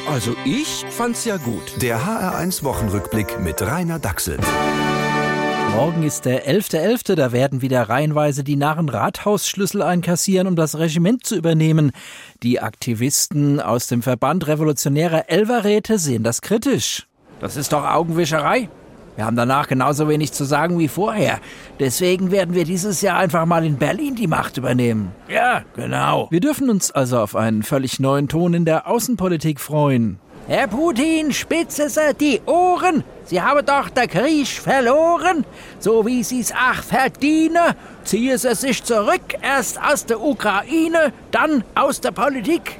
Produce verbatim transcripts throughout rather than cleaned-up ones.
Also ich fand's ja gut. Der H R eins Wochenrückblick mit Rainer Dachselt. Morgen ist der elfter elfter Da werden wieder reihenweise die Narren Rathausschlüssel einkassieren, um das Regiment zu übernehmen. Die Aktivisten aus dem Verband Revolutionärer Elferräte sehen das kritisch. Das ist doch Augenwischerei. Wir haben danach genauso wenig zu sagen wie vorher. Deswegen werden wir dieses Jahr einfach mal in Berlin die Macht übernehmen. Ja, genau. Wir dürfen uns also auf einen völlig neuen Ton in der Außenpolitik freuen. Herr Putin, spitze Sie die Ohren. Sie haben doch den Krieg verloren. So wie Sie es auch verdienen, ziehen Sie sich zurück. Erst aus der Ukraine, dann aus der Politik.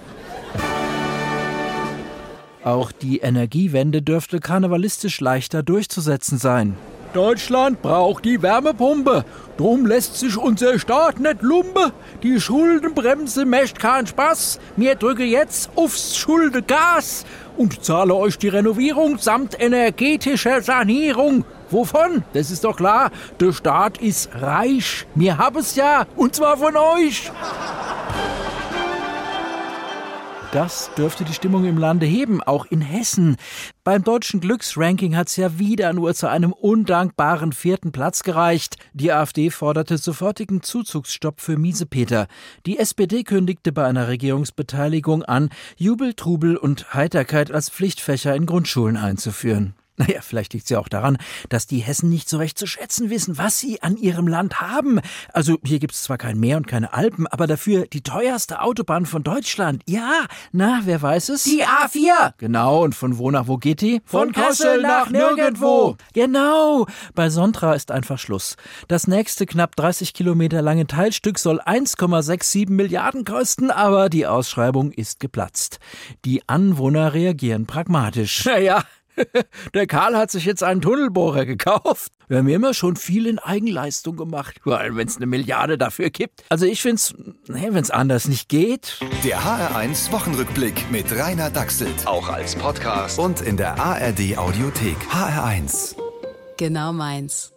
Auch die Energiewende dürfte karnevalistisch leichter durchzusetzen sein. Deutschland braucht die Wärmepumpe. Drum lässt sich unser Staat nicht lumpen. Die Schuldenbremse macht keinen Spaß. Wir drücken jetzt aufs Schuldengas und zahle euch die Renovierung samt energetischer Sanierung. Wovon? Das ist doch klar. Der Staat ist reich. Wir haben es ja. Und zwar von euch. Das dürfte die Stimmung im Lande heben, auch in Hessen. Beim deutschen Glücksranking hat es ja wieder nur zu einem undankbaren vierten Platz gereicht. Die AfD forderte sofortigen Zuzugsstopp für Miesepeter. Die S P D kündigte bei einer Regierungsbeteiligung an, Jubel, Trubel und Heiterkeit als Pflichtfächer in Grundschulen einzuführen. Naja, vielleicht liegt es ja auch daran, dass die Hessen nicht so recht zu schätzen wissen, was sie an ihrem Land haben. Also hier gibt es zwar kein Meer und keine Alpen, aber dafür die teuerste Autobahn von Deutschland. Ja, na, wer weiß es? Die A vier! Genau, und von wo nach wo geht die? Von, von Kassel nach nirgendwo! Genau, bei Sontra ist einfach Schluss. Das nächste knapp dreißig Kilometer lange Teilstück soll eins Komma siebenundsechzig Milliarden kosten, aber die Ausschreibung ist geplatzt. Die Anwohner reagieren pragmatisch. Naja, der Karl hat sich jetzt einen Tunnelbohrer gekauft. Wir haben immer schon viel in Eigenleistung gemacht, weil wenn es eine Milliarde dafür gibt. Also ich find's, nee, wenn es anders nicht geht. Der H R eins Wochenrückblick mit Rainer Dachselt. Auch als Podcast und in der A R D Audiothek. H R eins. Genau meins.